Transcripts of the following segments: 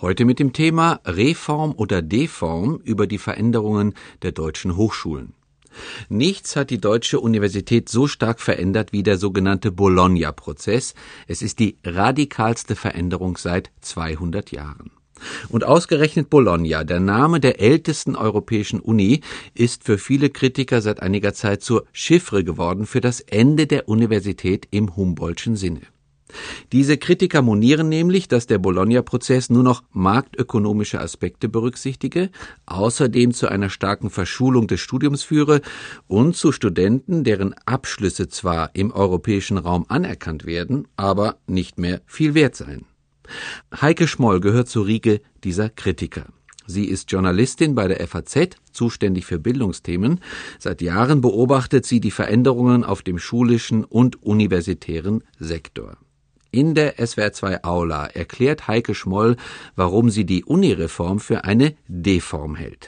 Heute mit dem Thema Reform oder Deform über die Veränderungen der deutschen Hochschulen. Nichts hat die deutsche Universität so stark verändert wie der sogenannte Bologna-Prozess. Es ist die radikalste Veränderung seit 200 Jahren. Und ausgerechnet Bologna, der Name der ältesten europäischen Uni, ist für viele Kritiker seit einiger Zeit zur Chiffre geworden für das Ende der Universität im Humboldtschen Sinne. Diese Kritiker monieren nämlich, dass der Bologna-Prozess nur noch marktökonomische Aspekte berücksichtige, außerdem zu einer starken Verschulung des Studiums führe und zu Studenten, deren Abschlüsse zwar im europäischen Raum anerkannt werden, aber nicht mehr viel wert seien. Heike Schmoll gehört zur Riege dieser Kritiker. Sie ist Journalistin bei der FAZ, zuständig für Bildungsthemen. Seit Jahren beobachtet sie die Veränderungen auf dem schulischen und universitären Sektor. In der SWR2 Aula erklärt Heike Schmoll, warum sie die Unireform für eine Deform hält.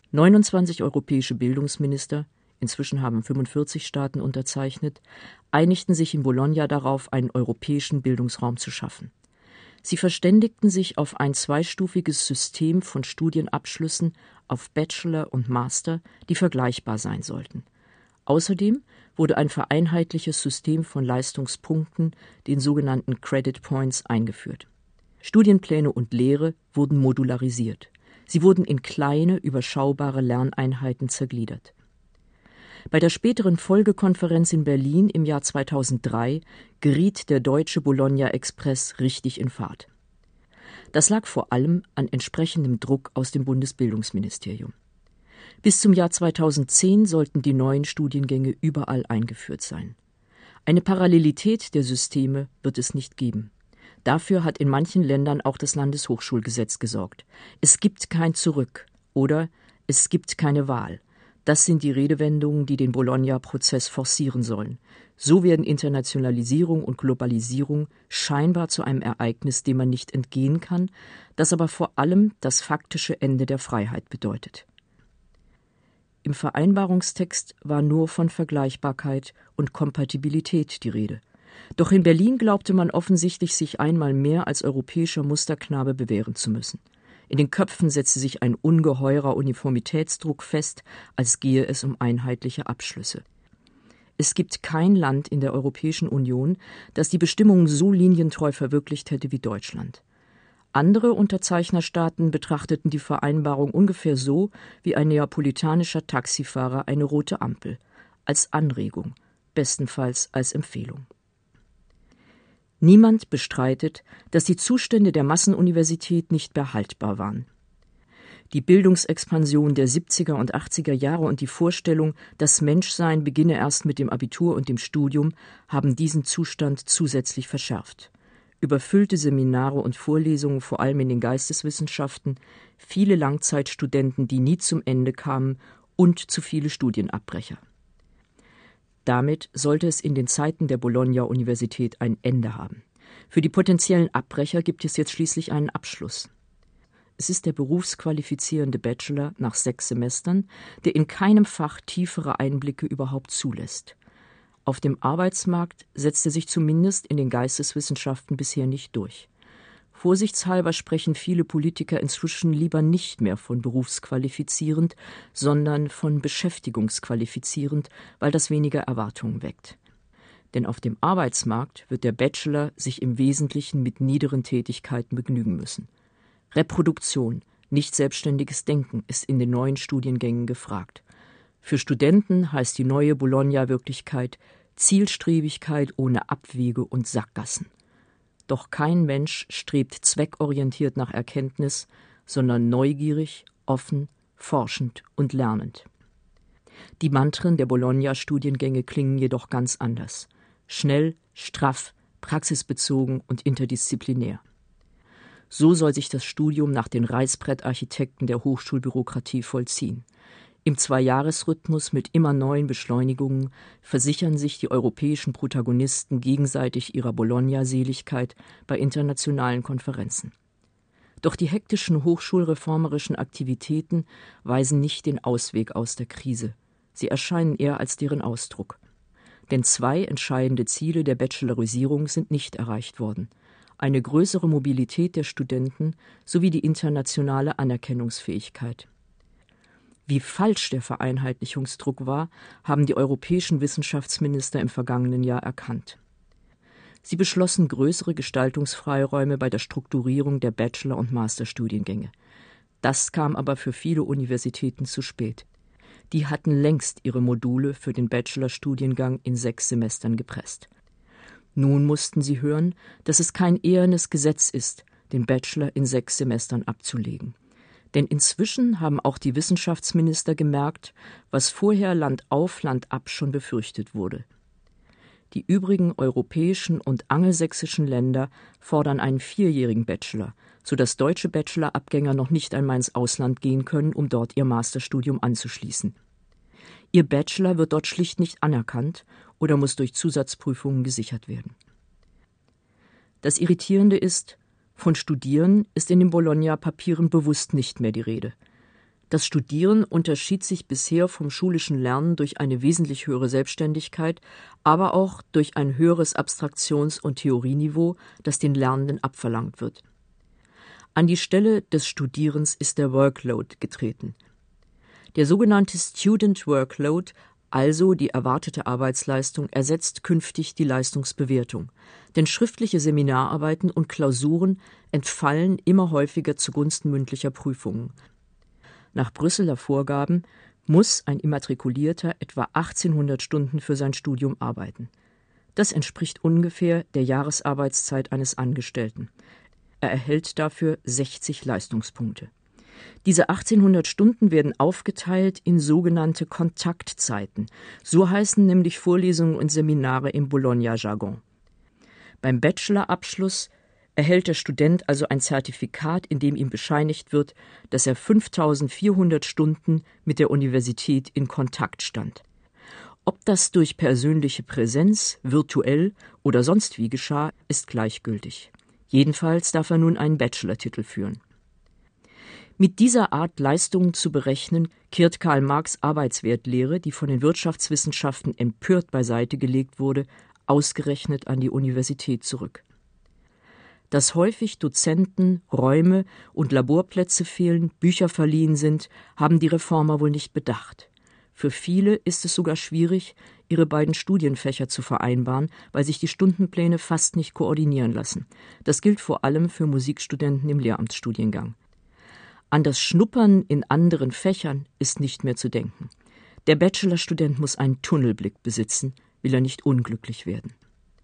29 europäische Bildungsminister, inzwischen haben 45 Staaten unterzeichnet, einigten sich in Bologna darauf, einen europäischen Bildungsraum zu schaffen. Sie verständigten sich auf ein zweistufiges System von Studienabschlüssen auf Bachelor und Master, die vergleichbar sein sollten. Außerdem wurde ein vereinheitliches System von Leistungspunkten, den sogenannten Credit Points, eingeführt. Studienpläne und Lehre wurden modularisiert. Sie wurden in kleine, überschaubare Lerneinheiten zergliedert. Bei der späteren Folgekonferenz in Berlin im Jahr 2003 geriet der deutsche Bologna-Express richtig in Fahrt. Das lag vor allem an entsprechendem Druck aus dem Bundesbildungsministerium. Bis zum Jahr 2010 sollten die neuen Studiengänge überall eingeführt sein. Eine Parallelität der Systeme wird es nicht geben. Dafür hat in manchen Ländern auch das Landeshochschulgesetz gesorgt. Es gibt kein Zurück oder es gibt keine Wahl. Das sind die Redewendungen, die den Bologna-Prozess forcieren sollen. So werden Internationalisierung und Globalisierung scheinbar zu einem Ereignis, dem man nicht entgehen kann, das aber vor allem das faktische Ende der Freiheit bedeutet. Im Vereinbarungstext war nur von Vergleichbarkeit und Kompatibilität die Rede. Doch in Berlin glaubte man offensichtlich, sich einmal mehr als europäischer Musterknabe bewähren zu müssen. In den Köpfen setzte sich ein ungeheurer Uniformitätsdruck fest, als gehe es um einheitliche Abschlüsse. Es gibt kein Land in der Europäischen Union, das die Bestimmungen so linientreu verwirklicht hätte wie Deutschland. Andere Unterzeichnerstaaten betrachteten die Vereinbarung ungefähr so wie ein neapolitanischer Taxifahrer eine rote Ampel, als Anregung, bestenfalls als Empfehlung. Niemand bestreitet, dass die Zustände der Massenuniversität nicht mehr haltbar waren. Die Bildungsexpansion der 70er und 80er Jahre und die Vorstellung, das Menschsein beginne erst mit dem Abitur und dem Studium, haben diesen Zustand zusätzlich verschärft. Überfüllte Seminare und Vorlesungen, vor allem in den Geisteswissenschaften, viele Langzeitstudenten, die nie zum Ende kamen, und zu viele Studienabbrecher. Damit sollte es in den Zeiten der Bologna-Universität ein Ende haben. Für die potenziellen Abbrecher gibt es jetzt schließlich einen Abschluss. Es ist der berufsqualifizierende Bachelor nach 6 Semestern, der in keinem Fach tiefere Einblicke überhaupt zulässt. Auf dem Arbeitsmarkt setzt er sich zumindest in den Geisteswissenschaften bisher nicht durch. Vorsichtshalber sprechen viele Politiker inzwischen lieber nicht mehr von berufsqualifizierend, sondern von beschäftigungsqualifizierend, weil das weniger Erwartungen weckt. Denn auf dem Arbeitsmarkt wird der Bachelor sich im Wesentlichen mit niederen Tätigkeiten begnügen müssen. Reproduktion, nicht selbstständiges Denken ist in den neuen Studiengängen gefragt. Für Studenten heißt die neue Bologna-Wirklichkeit Zielstrebigkeit ohne Abwege und Sackgassen. Doch kein Mensch strebt zweckorientiert nach Erkenntnis, sondern neugierig, offen, forschend und lernend. Die Mantren der Bologna-Studiengänge klingen jedoch ganz anders. Schnell, straff, praxisbezogen und interdisziplinär. So soll sich das Studium nach den Reißbrettarchitekten der Hochschulbürokratie vollziehen. Im 2-Jahres-Rhythmus mit immer neuen Beschleunigungen versichern sich die europäischen Protagonisten gegenseitig ihrer Bologna-Seligkeit bei internationalen Konferenzen. Doch die hektischen hochschulreformerischen Aktivitäten weisen nicht den Ausweg aus der Krise. Sie erscheinen eher als deren Ausdruck. Denn 2 entscheidende Ziele der Bachelorisierung sind nicht erreicht worden. eine größere Mobilität der Studenten sowie die internationale Anerkennungsfähigkeit. Wie falsch der Vereinheitlichungsdruck war, haben die europäischen Wissenschaftsminister im vergangenen Jahr erkannt. Sie beschlossen größere Gestaltungsfreiräume bei der Strukturierung der Bachelor- und Masterstudiengänge. Das kam aber für viele Universitäten zu spät. Die hatten längst ihre Module für den Bachelorstudiengang in 6 Semestern gepresst. Nun mussten sie hören, dass es kein ehernes Gesetz ist, den Bachelor in 6 Semestern abzulegen. Denn inzwischen haben auch die Wissenschaftsminister gemerkt, was vorher Land auf, Land ab schon befürchtet wurde. Die übrigen europäischen und angelsächsischen Länder fordern einen 4-jährigen Bachelor, sodass deutsche Bachelorabgänger noch nicht einmal ins Ausland gehen können, um dort ihr Masterstudium anzuschließen. Ihr Bachelor wird dort schlicht nicht anerkannt oder muss durch Zusatzprüfungen gesichert werden. Das Irritierende ist, von Studieren ist in den Bologna-Papieren bewusst nicht mehr die Rede. Das Studieren unterschied sich bisher vom schulischen Lernen durch eine wesentlich höhere Selbstständigkeit, aber auch durch ein höheres Abstraktions- und Theorieniveau, das den Lernenden abverlangt wird. An die Stelle des Studierens ist der Workload getreten. Der sogenannte Student Workload, also die erwartete Arbeitsleistung, ersetzt künftig die Leistungsbewertung. Denn schriftliche Seminararbeiten und Klausuren entfallen immer häufiger zugunsten mündlicher Prüfungen. Nach Brüsseler Vorgaben muss ein Immatrikulierter etwa 1800 Stunden für sein Studium arbeiten. Das entspricht ungefähr der Jahresarbeitszeit eines Angestellten. Er erhält dafür 60 Leistungspunkte. Diese 1800 Stunden werden aufgeteilt in sogenannte Kontaktzeiten. So heißen nämlich Vorlesungen und Seminare im Bologna-Jargon. Beim Bachelorabschluss erhält der Student also ein Zertifikat, in dem ihm bescheinigt wird, dass er 5400 Stunden mit der Universität in Kontakt stand. Ob das durch persönliche Präsenz, virtuell oder sonst wie geschah, ist gleichgültig. Jedenfalls darf er nun einen Bachelortitel führen. Mit dieser Art Leistungen zu berechnen, kehrt Karl Marx' Arbeitswertlehre, die von den Wirtschaftswissenschaften empört beiseite gelegt wurde, ausgerechnet an die Universität zurück. Dass häufig Dozenten, Räume und Laborplätze fehlen, Bücher verliehen sind, haben die Reformer wohl nicht bedacht. Für viele ist es sogar schwierig, ihre beiden Studienfächer zu vereinbaren, weil sich die Stundenpläne fast nicht koordinieren lassen. Das gilt vor allem für Musikstudenten im Lehramtsstudiengang. An das Schnuppern in anderen Fächern ist nicht mehr zu denken. Der Bachelorstudent muss einen Tunnelblick besitzen, will er nicht unglücklich werden.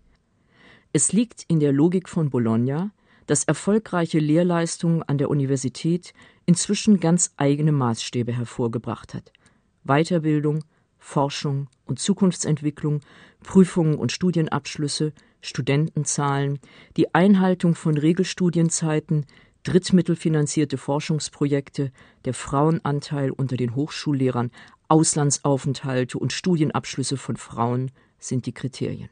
Es liegt in der Logik von Bologna, dass erfolgreiche Lehrleistung an der Universität inzwischen ganz eigene Maßstäbe hervorgebracht hat. Weiterbildung, Forschung und Zukunftsentwicklung, Prüfungen und Studienabschlüsse, Studentenzahlen, die Einhaltung von Regelstudienzeiten, drittmittelfinanzierte Forschungsprojekte, der Frauenanteil unter den Hochschullehrern, Auslandsaufenthalte und Studienabschlüsse von Frauen sind die Kriterien.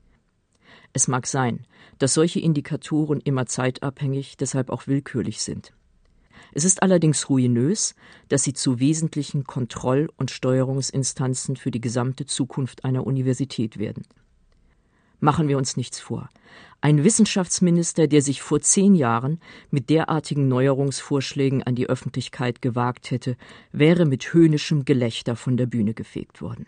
Es mag sein, dass solche Indikatoren immer zeitabhängig, deshalb auch willkürlich sind. Es ist allerdings ruinös, dass sie zu wesentlichen Kontroll- und Steuerungsinstanzen für die gesamte Zukunft einer Universität werden. Machen wir uns nichts vor. Ein Wissenschaftsminister, der sich vor 10 Jahren mit derartigen Neuerungsvorschlägen an die Öffentlichkeit gewagt hätte, wäre mit höhnischem Gelächter von der Bühne gefegt worden.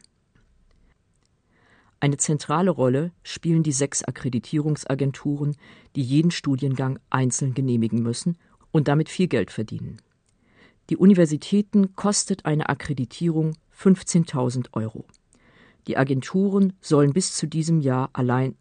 Eine zentrale Rolle spielen die 6 Akkreditierungsagenturen, die jeden Studiengang einzeln genehmigen müssen und damit viel Geld verdienen. Die Universitäten kostet eine Akkreditierung 15.000 €. Die Agenturen sollen bis zu diesem Jahr allein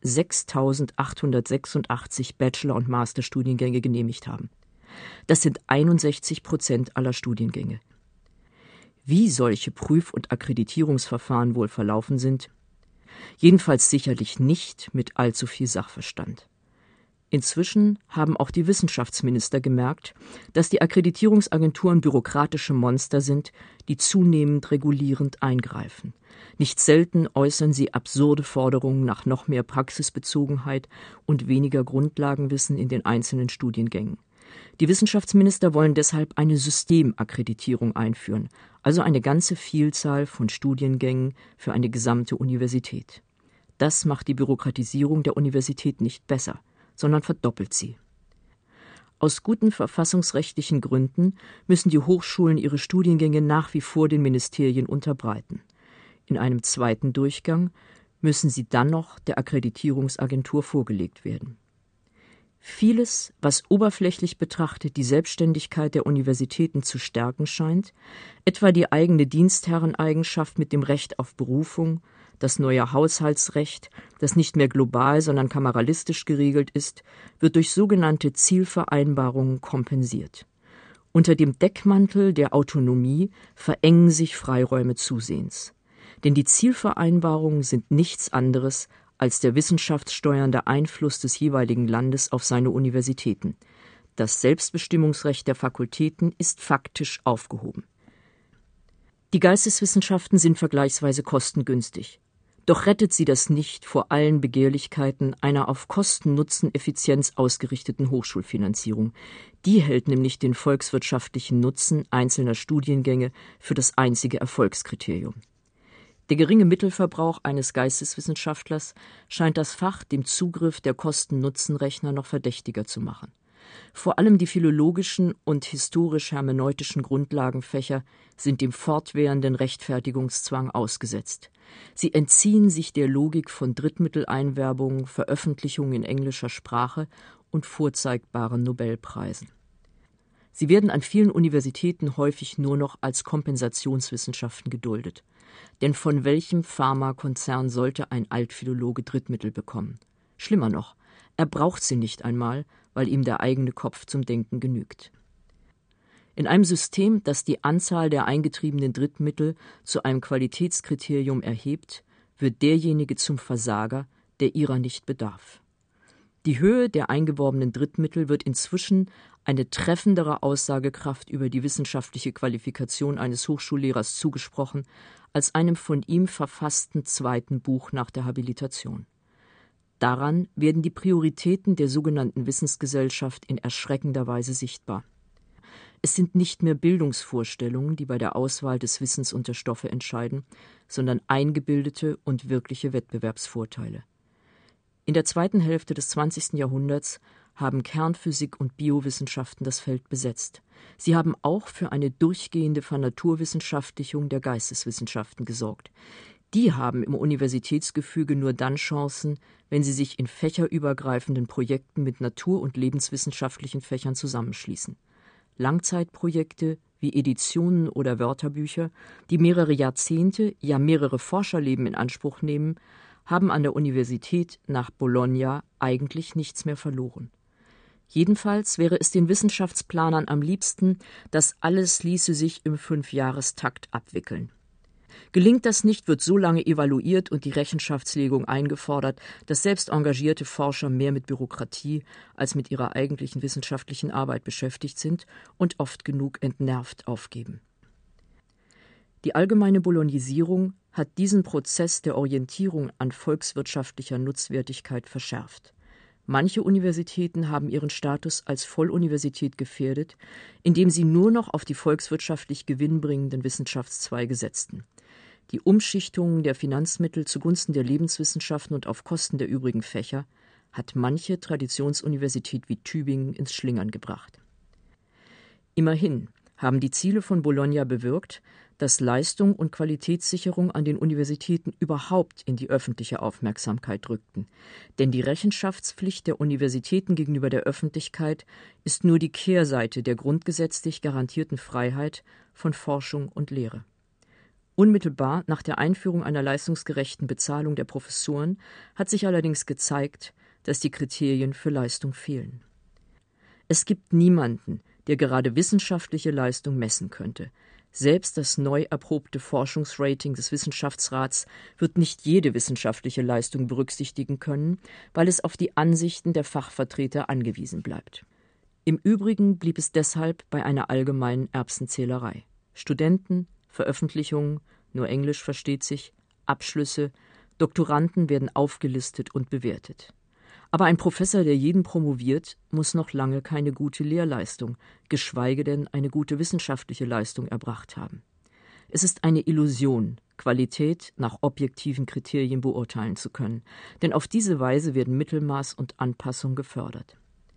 6.886 Bachelor- und Masterstudiengänge genehmigt haben. Das sind 61% aller Studiengänge. Wie solche Prüf- und Akkreditierungsverfahren wohl verlaufen sind, jedenfalls sicherlich nicht mit allzu viel Sachverstand. Inzwischen haben auch die Wissenschaftsminister gemerkt, dass die Akkreditierungsagenturen bürokratische Monster sind, die zunehmend regulierend eingreifen. Nicht selten äußern sie absurde Forderungen nach noch mehr Praxisbezogenheit und weniger Grundlagenwissen in den einzelnen Studiengängen. Die Wissenschaftsminister wollen deshalb eine Systemakkreditierung einführen, also eine ganze Vielzahl von Studiengängen für eine gesamte Universität. Das macht die Bürokratisierung der Universität nicht besser, sondern verdoppelt sie. Aus guten verfassungsrechtlichen Gründen müssen die Hochschulen ihre Studiengänge nach wie vor den Ministerien unterbreiten. In einem zweiten Durchgang müssen sie dann noch der Akkreditierungsagentur vorgelegt werden. Vieles, was oberflächlich betrachtet die Selbstständigkeit der Universitäten zu stärken scheint, etwa die eigene Dienstherreneigenschaft mit dem Recht auf Berufung, das neue Haushaltsrecht, das nicht mehr global, sondern kameralistisch geregelt ist, wird durch sogenannte Zielvereinbarungen kompensiert. Unter dem Deckmantel der Autonomie verengen sich Freiräume zusehends. Denn die Zielvereinbarungen sind nichts anderes als der wissenschaftssteuernde Einfluss des jeweiligen Landes auf seine Universitäten. Das Selbstbestimmungsrecht der Fakultäten ist faktisch aufgehoben. Die Geisteswissenschaften sind vergleichsweise kostengünstig. Doch rettet sie das nicht vor allen Begehrlichkeiten einer auf Kosten-Nutzen-Effizienz ausgerichteten Hochschulfinanzierung. Die hält nämlich den volkswirtschaftlichen Nutzen einzelner Studiengänge für das einzige Erfolgskriterium. Der geringe Mittelverbrauch eines Geisteswissenschaftlers scheint das Fach dem Zugriff der Kosten-Nutzen-Rechner noch verdächtiger zu machen. Vor allem die philologischen und historisch-hermeneutischen Grundlagenfächer sind dem fortwährenden Rechtfertigungszwang ausgesetzt. Sie entziehen sich der Logik von Drittmitteleinwerbung, Veröffentlichungen in englischer Sprache und vorzeigbaren Nobelpreisen. Sie werden an vielen Universitäten häufig nur noch als Kompensationswissenschaften geduldet. Denn von welchem Pharmakonzern sollte ein Altphilologe Drittmittel bekommen? Schlimmer noch, er braucht sie nicht einmal, weil ihm der eigene Kopf zum Denken genügt. In einem System, das die Anzahl der eingetriebenen Drittmittel zu einem Qualitätskriterium erhebt, wird derjenige zum Versager, der ihrer nicht bedarf. Die Höhe der eingeworbenen Drittmittel wird inzwischen eine treffendere Aussagekraft über die wissenschaftliche Qualifikation eines Hochschullehrers zugesprochen, als einem von ihm verfassten zweiten Buch nach der Habilitation. Daran werden die Prioritäten der sogenannten Wissensgesellschaft in erschreckender Weise sichtbar. Es sind nicht mehr Bildungsvorstellungen, die bei der Auswahl des Wissens und der Stoffe entscheiden, sondern eingebildete und wirkliche Wettbewerbsvorteile. In der zweiten Hälfte des 20. Jahrhunderts haben Kernphysik und Biowissenschaften das Feld besetzt. Sie haben auch für eine durchgehende Vernaturwissenschaftlichung der Geisteswissenschaften gesorgt. Die haben im Universitätsgefüge nur dann Chancen, wenn sie sich in fächerübergreifenden Projekten mit natur- und lebenswissenschaftlichen Fächern zusammenschließen. Langzeitprojekte wie Editionen oder Wörterbücher, die mehrere Jahrzehnte, ja mehrere Forscherleben in Anspruch nehmen, haben an der Universität nach Bologna eigentlich nichts mehr verloren. Jedenfalls wäre es den Wissenschaftsplanern am liebsten, das alles ließe sich im 5-Jahrestakt abwickeln. Gelingt das nicht, wird so lange evaluiert und die Rechenschaftslegung eingefordert, dass selbst engagierte Forscher mehr mit Bürokratie als mit ihrer eigentlichen wissenschaftlichen Arbeit beschäftigt sind und oft genug entnervt aufgeben. Die allgemeine Bolognisierung hat diesen Prozess der Orientierung an volkswirtschaftlicher Nutzwertigkeit verschärft. Manche Universitäten haben ihren Status als Volluniversität gefährdet, indem sie nur noch auf die volkswirtschaftlich gewinnbringenden Wissenschaftszweige setzten. Die Umschichtung der Finanzmittel zugunsten der Lebenswissenschaften und auf Kosten der übrigen Fächer hat manche Traditionsuniversität wie Tübingen ins Schlingern gebracht. Immerhin haben die Ziele von Bologna bewirkt, dass Leistung und Qualitätssicherung an den Universitäten überhaupt in die öffentliche Aufmerksamkeit rückten. Denn die Rechenschaftspflicht der Universitäten gegenüber der Öffentlichkeit ist nur die Kehrseite der grundgesetzlich garantierten Freiheit von Forschung und Lehre. Unmittelbar nach der Einführung einer leistungsgerechten Bezahlung der Professoren hat sich allerdings gezeigt, dass die Kriterien für Leistung fehlen. Es gibt niemanden, der gerade wissenschaftliche Leistung messen könnte. Selbst das neu erprobte Forschungsrating des Wissenschaftsrats wird nicht jede wissenschaftliche Leistung berücksichtigen können, weil es auf die Ansichten der Fachvertreter angewiesen bleibt. Im Übrigen blieb es deshalb bei einer allgemeinen Erbsenzählerei. Studenten, Veröffentlichungen, nur Englisch versteht sich, Abschlüsse, Doktoranden werden aufgelistet und bewertet. Aber ein Professor, der jeden promoviert, muss noch lange keine gute Lehrleistung, geschweige denn eine gute wissenschaftliche Leistung erbracht haben. Es ist eine Illusion, Qualität nach objektiven Kriterien beurteilen zu können, denn auf diese Weise werden Mittelmaß und Anpassung gefördert.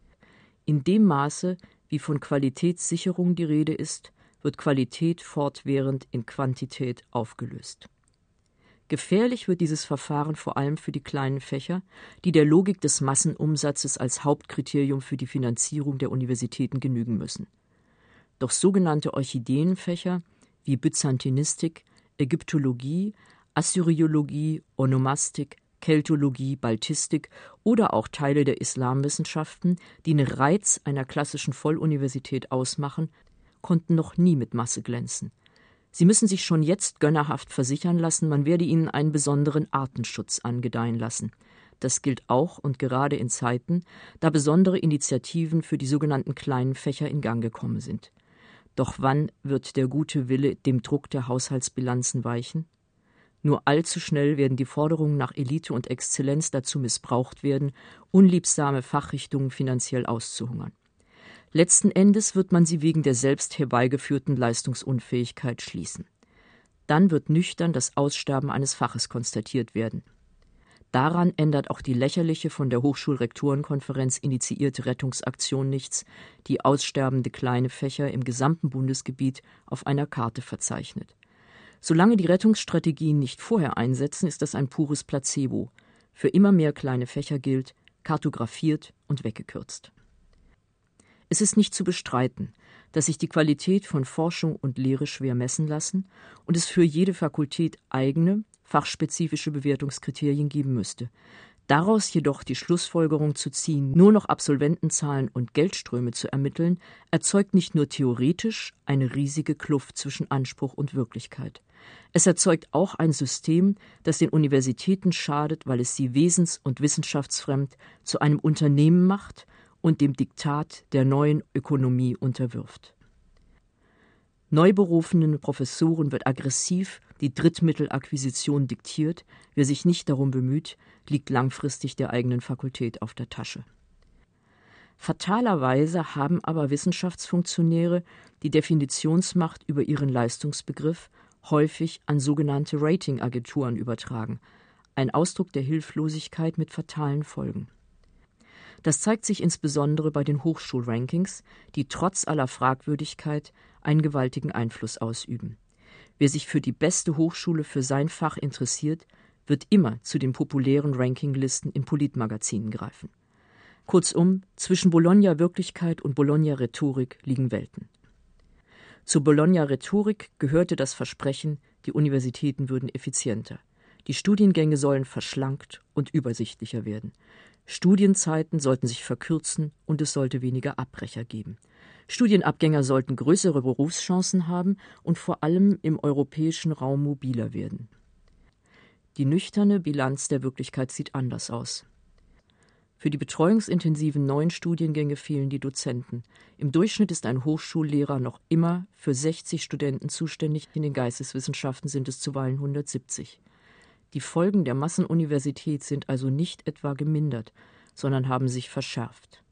In dem Maße, wie von Qualitätssicherung die Rede ist, wird Qualität fortwährend in Quantität aufgelöst. Gefährlich wird dieses Verfahren vor allem für die kleinen Fächer, die der Logik des Massenumsatzes als Hauptkriterium für die Finanzierung der Universitäten genügen müssen. Doch sogenannte Orchideenfächer wie Byzantinistik, Ägyptologie, Assyriologie, Onomastik, Keltologie, Baltistik oder auch Teile der Islamwissenschaften, die den Reiz einer klassischen Volluniversität ausmachen, konnten noch nie mit Masse glänzen. Sie müssen sich schon jetzt gönnerhaft versichern lassen, man werde ihnen einen besonderen Artenschutz angedeihen lassen. Das gilt auch und gerade in Zeiten, da besondere Initiativen für die sogenannten kleinen Fächer in Gang gekommen sind. Doch wann wird der gute Wille dem Druck der Haushaltsbilanzen weichen? Nur allzu schnell werden die Forderungen nach Elite und Exzellenz dazu missbraucht werden, unliebsame Fachrichtungen finanziell auszuhungern. Letzten Endes wird man sie wegen der selbst herbeigeführten Leistungsunfähigkeit schließen. Dann wird nüchtern das Aussterben eines Faches konstatiert werden. Daran ändert auch die lächerliche von der Hochschulrektorenkonferenz initiierte Rettungsaktion nichts, die aussterbende kleine Fächer im gesamten Bundesgebiet auf einer Karte verzeichnet. Solange die Rettungsstrategien nicht vorher einsetzen, ist das ein pures Placebo. Für immer mehr kleine Fächer gilt, kartografiert und weggekürzt. Es ist nicht zu bestreiten, dass sich die Qualität von Forschung und Lehre schwer messen lassen und es für jede Fakultät eigene, fachspezifische Bewertungskriterien geben müsste. Daraus jedoch die Schlussfolgerung zu ziehen, nur noch Absolventenzahlen und Geldströme zu ermitteln, erzeugt nicht nur theoretisch eine riesige Kluft zwischen Anspruch und Wirklichkeit. Es erzeugt auch ein System, das den Universitäten schadet, weil es sie wesens- und wissenschaftsfremd zu einem Unternehmen macht und dem Diktat der neuen Ökonomie unterwirft. Neuberufenen Professoren wird aggressiv die Drittmittelakquisition diktiert. Wer sich nicht darum bemüht, liegt langfristig der eigenen Fakultät auf der Tasche. Fatalerweise haben aber Wissenschaftsfunktionäre die Definitionsmacht über ihren Leistungsbegriff häufig an sogenannte Ratingagenturen übertragen, ein Ausdruck der Hilflosigkeit mit fatalen Folgen. Das zeigt sich insbesondere bei den Hochschulrankings, die trotz aller Fragwürdigkeit einen gewaltigen Einfluss ausüben. Wer sich für die beste Hochschule für sein Fach interessiert, wird immer zu den populären Rankinglisten in Politmagazinen greifen. Kurzum, zwischen Bologna-Wirklichkeit und Bologna-Rhetorik liegen Welten. Zur Bologna-Rhetorik gehörte das Versprechen, die Universitäten würden effizienter. Die Studiengänge sollen verschlankt und übersichtlicher werden. Studienzeiten sollten sich verkürzen und es sollte weniger Abbrecher geben. Studienabgänger sollten größere Berufschancen haben und vor allem im europäischen Raum mobiler werden. Die nüchterne Bilanz der Wirklichkeit sieht anders aus. Für die betreuungsintensiven neuen Studiengänge fehlen die Dozenten. Im Durchschnitt ist ein Hochschullehrer noch immer für 60 Studenten zuständig, in den Geisteswissenschaften sind es zuweilen 170. Die Folgen der Massenuniversität sind also nicht etwa gemindert, sondern haben sich verschärft.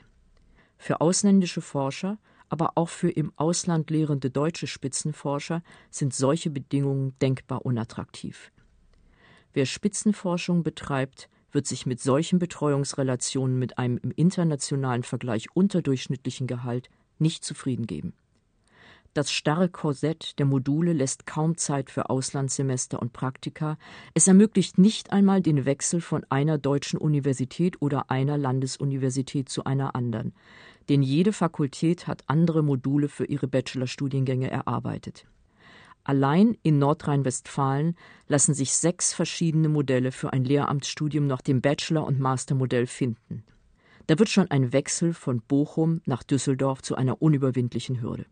Für ausländische Forscher, aber auch für im Ausland lehrende deutsche Spitzenforscher sind solche Bedingungen denkbar unattraktiv. Wer Spitzenforschung betreibt, wird sich mit solchen Betreuungsrelationen mit einem im internationalen Vergleich unterdurchschnittlichen Gehalt nicht zufrieden geben. Das starre Korsett der Module lässt kaum Zeit für Auslandssemester und Praktika. Es ermöglicht nicht einmal den Wechsel von einer deutschen Universität oder einer Landesuniversität zu einer anderen. Denn jede Fakultät hat andere Module für ihre Bachelorstudiengänge erarbeitet. Allein in Nordrhein-Westfalen lassen sich 6 verschiedene Modelle für ein Lehramtsstudium nach dem Bachelor- und Mastermodell finden. Da wird schon ein Wechsel von Bochum nach Düsseldorf zu einer unüberwindlichen Hürde.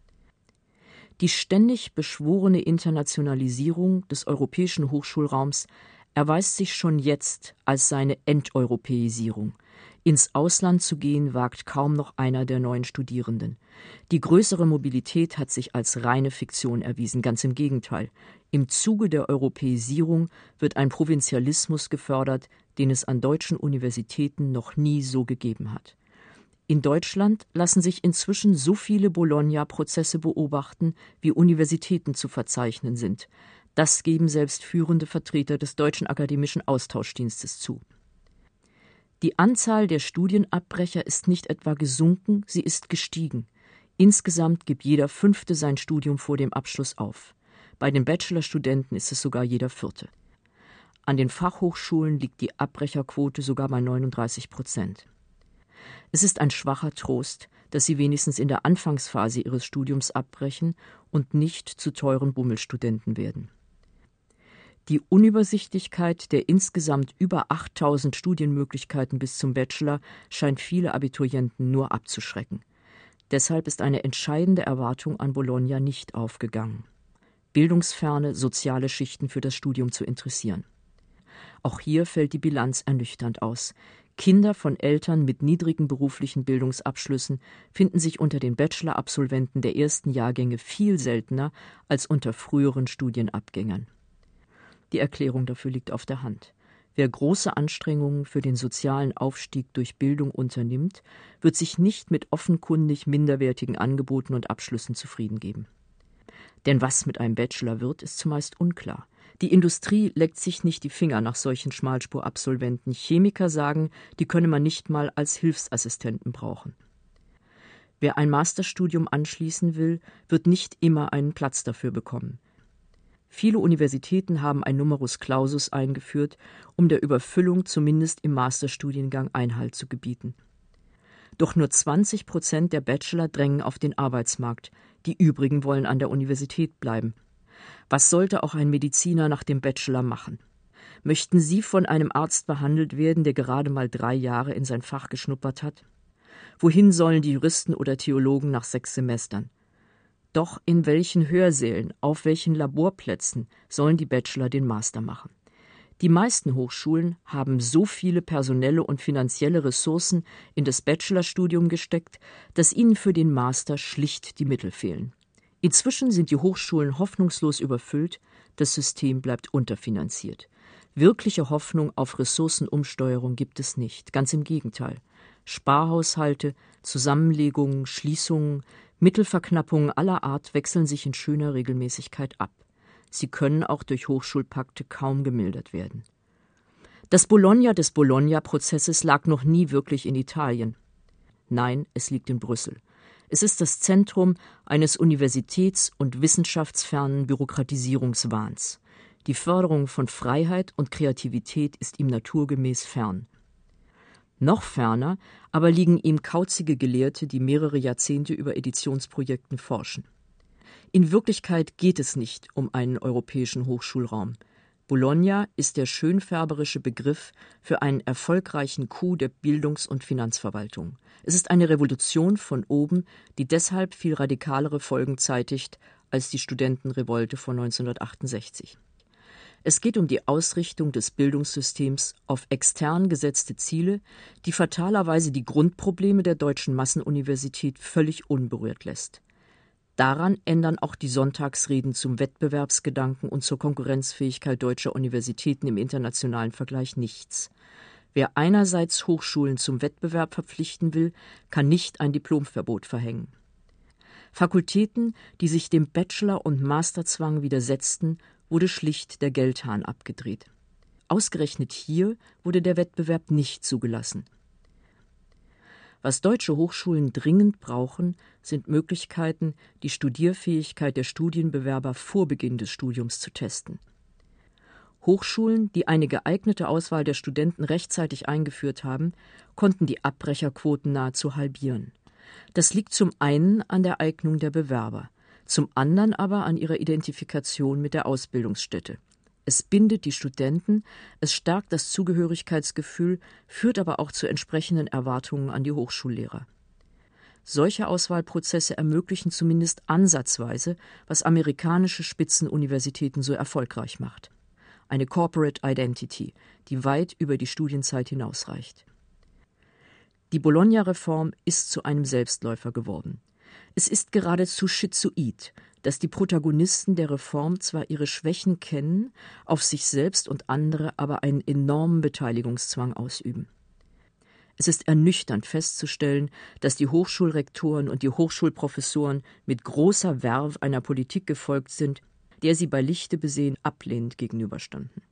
Die ständig beschworene Internationalisierung des europäischen Hochschulraums erweist sich schon jetzt als seine Enteuropäisierung. Ins Ausland zu gehen, wagt kaum noch einer der neuen Studierenden. Die größere Mobilität hat sich als reine Fiktion erwiesen, ganz im Gegenteil. Im Zuge der Europäisierung wird ein Provinzialismus gefördert, den es an deutschen Universitäten noch nie so gegeben hat. In Deutschland lassen sich inzwischen so viele Bologna-Prozesse beobachten, wie Universitäten zu verzeichnen sind. Das geben selbst führende Vertreter des Deutschen Akademischen Austauschdienstes zu. Die Anzahl der Studienabbrecher ist nicht etwa gesunken, sie ist gestiegen. Insgesamt gibt jeder Fünfte sein Studium vor dem Abschluss auf. Bei den Bachelorstudenten ist es sogar jeder Vierte. An den Fachhochschulen liegt die Abbrecherquote sogar bei 39%. Es ist ein schwacher Trost, dass sie wenigstens in der Anfangsphase ihres Studiums abbrechen und nicht zu teuren Bummelstudenten werden. Die Unübersichtlichkeit der insgesamt über 8.000 Studienmöglichkeiten bis zum Bachelor scheint viele Abiturienten nur abzuschrecken. Deshalb ist eine entscheidende Erwartung an Bologna nicht aufgegangen: bildungsferne, soziale Schichten für das Studium zu interessieren. Auch hier fällt die Bilanz ernüchternd aus. Kinder von Eltern mit niedrigen beruflichen Bildungsabschlüssen finden sich unter den Bachelor-Absolventen der ersten Jahrgänge viel seltener als unter früheren Studienabgängern. Die Erklärung dafür liegt auf der Hand. Wer große Anstrengungen für den sozialen Aufstieg durch Bildung unternimmt, wird sich nicht mit offenkundig minderwertigen Angeboten und Abschlüssen zufrieden geben. Denn was mit einem Bachelor wird, ist zumeist unklar. Die Industrie leckt sich nicht die Finger nach solchen Schmalspurabsolventen. Chemiker sagen, die könne man nicht mal als Hilfsassistenten brauchen. Wer ein Masterstudium anschließen will, wird nicht immer einen Platz dafür bekommen. Viele Universitäten haben ein Numerus Clausus eingeführt, um der Überfüllung zumindest im Masterstudiengang Einhalt zu gebieten. Doch nur 20% der Bachelor drängen auf den Arbeitsmarkt, die übrigen wollen an der Universität bleiben. Was sollte auch ein Mediziner nach dem Bachelor machen? Möchten Sie von einem Arzt behandelt werden, der gerade mal 3 Jahre in sein Fach geschnuppert hat? Wohin sollen die Juristen oder Theologen nach 6 Semestern? Doch in welchen Hörsälen, auf welchen Laborplätzen sollen die Bachelor den Master machen? Die meisten Hochschulen haben so viele personelle und finanzielle Ressourcen in das Bachelorstudium gesteckt, dass ihnen für den Master schlicht die Mittel fehlen. Inzwischen sind die Hochschulen hoffnungslos überfüllt, das System bleibt unterfinanziert. Wirkliche Hoffnung auf Ressourcenumsteuerung gibt es nicht, ganz im Gegenteil. Sparhaushalte, Zusammenlegungen, Schließungen, Mittelverknappungen aller Art wechseln sich in schöner Regelmäßigkeit ab. Sie können auch durch Hochschulpakte kaum gemildert werden. Das Bologna des Bologna-Prozesses lag noch nie wirklich in Italien. Nein, es liegt in Brüssel. Es ist das Zentrum eines universitäts- und wissenschaftsfernen Bürokratisierungswahns. Die Förderung von Freiheit und Kreativität ist ihm naturgemäß fern. Noch ferner aber liegen ihm kauzige Gelehrte, die mehrere Jahrzehnte über Editionsprojekten forschen. In Wirklichkeit geht es nicht um einen europäischen Hochschulraum. Bologna ist der schönfärberische Begriff für einen erfolgreichen Coup der Bildungs- und Finanzverwaltung. Es ist eine Revolution von oben, die deshalb viel radikalere Folgen zeitigt als die Studentenrevolte von 1968. Es geht um die Ausrichtung des Bildungssystems auf extern gesetzte Ziele, die fatalerweise die Grundprobleme der deutschen Massenuniversität völlig unberührt lässt. Daran ändern auch die Sonntagsreden zum Wettbewerbsgedanken und zur Konkurrenzfähigkeit deutscher Universitäten im internationalen Vergleich nichts. Wer einerseits Hochschulen zum Wettbewerb verpflichten will, kann nicht ein Diplomverbot verhängen. Fakultäten, die sich dem Bachelor- und Masterzwang widersetzten, wurde schlicht der Geldhahn abgedreht. Ausgerechnet hier wurde der Wettbewerb nicht zugelassen. Was deutsche Hochschulen dringend brauchen, sind Möglichkeiten, die Studierfähigkeit der Studienbewerber vor Beginn des Studiums zu testen. Hochschulen, die eine geeignete Auswahl der Studenten rechtzeitig eingeführt haben, konnten die Abbrecherquoten nahezu halbieren. Das liegt zum einen an der Eignung der Bewerber, zum anderen aber an ihrer Identifikation mit der Ausbildungsstätte. Es bindet die Studenten, es stärkt das Zugehörigkeitsgefühl, führt aber auch zu entsprechenden Erwartungen an die Hochschullehrer. Solche Auswahlprozesse ermöglichen zumindest ansatzweise, was amerikanische Spitzenuniversitäten so erfolgreich macht: eine Corporate Identity, die weit über die Studienzeit hinausreicht. Die Bologna-Reform ist zu einem Selbstläufer geworden. Es ist geradezu schizoid, dass die Protagonisten der Reform zwar ihre Schwächen kennen, auf sich selbst und andere aber einen enormen Beteiligungszwang ausüben. Es ist ernüchternd festzustellen, dass die Hochschulrektoren und die Hochschulprofessoren mit großer Verve einer Politik gefolgt sind, der sie bei Lichte besehen ablehnend gegenüberstanden.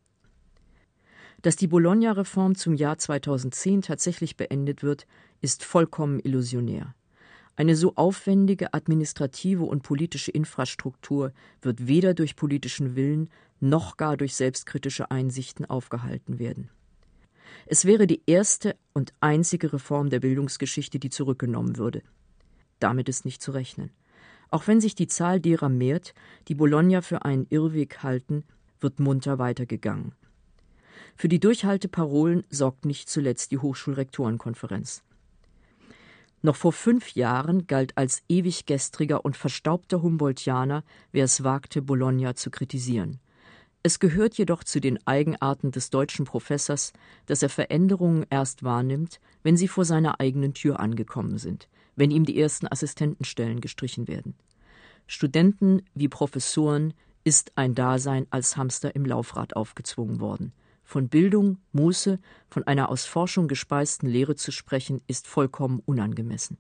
Dass die Bologna-Reform zum Jahr 2010 tatsächlich beendet wird, ist vollkommen illusionär. Eine so aufwendige administrative und politische Infrastruktur wird weder durch politischen Willen noch gar durch selbstkritische Einsichten aufgehalten werden. Es wäre die erste und einzige Reform der Bildungsgeschichte, die zurückgenommen würde. Damit ist nicht zu rechnen. Auch wenn sich die Zahl derer mehrt, die Bologna für einen Irrweg halten, wird munter weitergegangen. Für die Durchhalteparolen sorgt nicht zuletzt die Hochschulrektorenkonferenz. Noch vor 5 Jahren galt als ewig gestriger und verstaubter Humboldtianer, wer es wagte, Bologna zu kritisieren. Es gehört jedoch zu den Eigenarten des deutschen Professors, dass er Veränderungen erst wahrnimmt, wenn sie vor seiner eigenen Tür angekommen sind, wenn ihm die ersten Assistentenstellen gestrichen werden. Studenten wie Professoren ist ein Dasein als Hamster im Laufrad aufgezwungen worden. Von Bildung, Muße, von einer aus Forschung gespeisten Lehre zu sprechen, ist vollkommen unangemessen.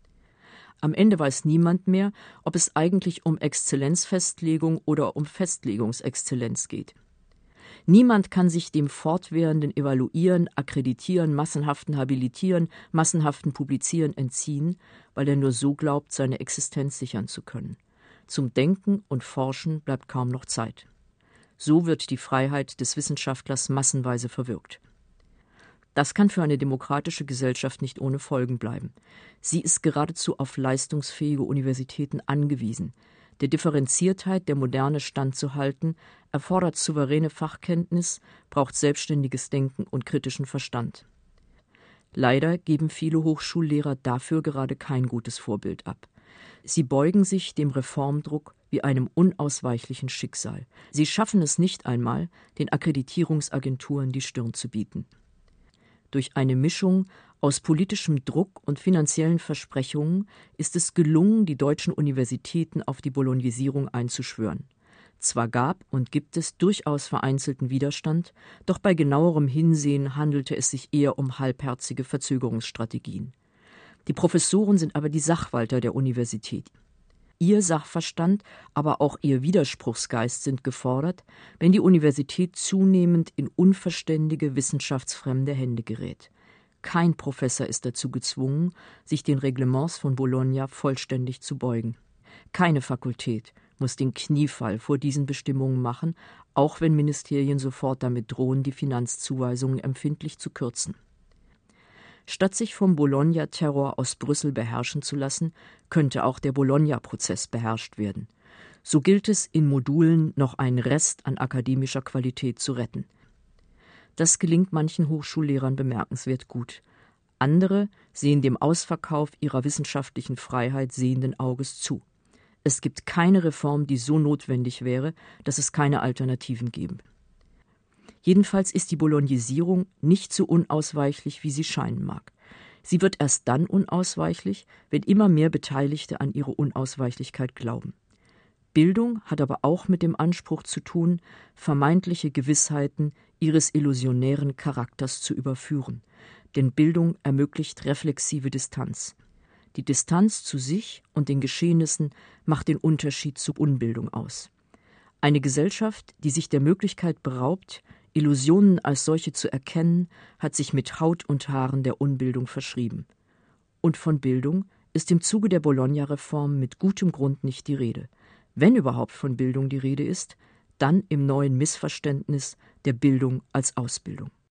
Am Ende weiß niemand mehr, ob es eigentlich um Exzellenzfestlegung oder um Festlegungsexzellenz geht. Niemand kann sich dem fortwährenden Evaluieren, Akkreditieren, massenhaften Habilitieren, massenhaften Publizieren entziehen, weil er nur so glaubt, seine Existenz sichern zu können. Zum Denken und Forschen bleibt kaum noch Zeit. So wird die Freiheit des Wissenschaftlers massenweise verwirkt. Das kann für eine demokratische Gesellschaft nicht ohne Folgen bleiben. Sie ist geradezu auf leistungsfähige Universitäten angewiesen. Der Differenziertheit der Moderne standzuhalten, erfordert souveräne Fachkenntnis, braucht selbstständiges Denken und kritischen Verstand. Leider geben viele Hochschullehrer dafür gerade kein gutes Vorbild ab. Sie beugen sich dem Reformdruck wie einem unausweichlichen Schicksal. Sie schaffen es nicht einmal, den Akkreditierungsagenturen die Stirn zu bieten. Durch eine Mischung aus politischem Druck und finanziellen Versprechungen ist es gelungen, die deutschen Universitäten auf die Bolognisierung einzuschwören. Zwar gab und gibt es durchaus vereinzelten Widerstand, doch bei genauerem Hinsehen handelte es sich eher um halbherzige Verzögerungsstrategien. Die Professoren sind aber die Sachwalter der Universität. Ihr Sachverstand, aber auch ihr Widerspruchsgeist sind gefordert, wenn die Universität zunehmend in unverständige, wissenschaftsfremde Hände gerät. Kein Professor ist dazu gezwungen, sich den Reglements von Bologna vollständig zu beugen. Keine Fakultät muss den Kniefall vor diesen Bestimmungen machen, auch wenn Ministerien sofort damit drohen, die Finanzzuweisungen empfindlich zu kürzen. Statt sich vom Bologna-Terror aus Brüssel beherrschen zu lassen, könnte auch der Bologna-Prozess beherrscht werden. So gilt es, in Modulen noch einen Rest an akademischer Qualität zu retten. Das gelingt manchen Hochschullehrern bemerkenswert gut. Andere sehen dem Ausverkauf ihrer wissenschaftlichen Freiheit sehenden Auges zu. Es gibt keine Reform, die so notwendig wäre, dass es keine Alternativen gäbe. Jedenfalls ist die Bolognisierung nicht so unausweichlich, wie sie scheinen mag. Sie wird erst dann unausweichlich, wenn immer mehr Beteiligte an ihre Unausweichlichkeit glauben. Bildung hat aber auch mit dem Anspruch zu tun, vermeintliche Gewissheiten ihres illusionären Charakters zu überführen. Denn Bildung ermöglicht reflexive Distanz. Die Distanz zu sich und den Geschehnissen macht den Unterschied zu Unbildung aus. Eine Gesellschaft, die sich der Möglichkeit beraubt, Illusionen als solche zu erkennen, hat sich mit Haut und Haaren der Unbildung verschrieben. Und von Bildung ist im Zuge der Bologna-Reform mit gutem Grund nicht die Rede. Wenn überhaupt von Bildung die Rede ist, dann im neuen Missverständnis der Bildung als Ausbildung.